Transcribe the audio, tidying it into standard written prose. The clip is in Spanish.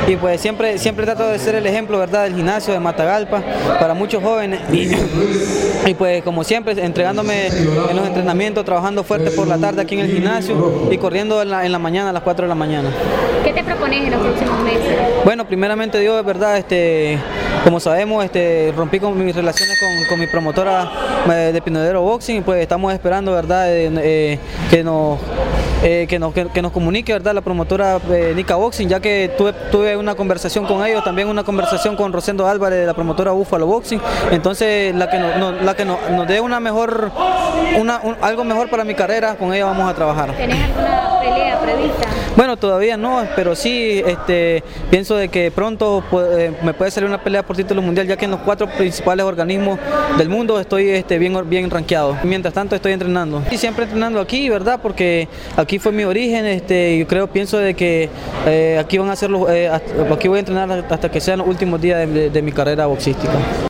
y pues siempre trato de ser el ejemplo, ¿verdad?, del gimnasio de Matagalpa para muchos jóvenes y pues como siempre entregándome en los entrenamientos, trabajando fuerte por la tarde aquí en el gimnasio y corriendo en la mañana a las 4 de la mañana. ¿Qué te propones en los próximos meses? Bueno, primeramente Dios, verdad, como sabemos, rompí con mis relaciones con mi promotora de Pinodero Boxing y pues estamos esperando, verdad, que nos comunique, verdad, la promotora Nica Boxing, ya que tuve una conversación con ellos, también una conversación con Rosendo Álvarez de la promotora Búfalo Boxing. Entonces la que nos dé algo mejor para mi carrera, con ella vamos a trabajar. ¿Tenés alguna pelea prevista? Bueno, todavía no, pero sí pienso de que pronto me puede salir una pelea por título mundial, ya que en los 4 principales organismos del mundo estoy bien rankeado. Mientras tanto estoy entrenando. Y siempre entrenando aquí, ¿verdad? Porque aquí fue mi origen, yo pienso de que aquí voy a entrenar hasta que sean los últimos días de mi carrera boxística.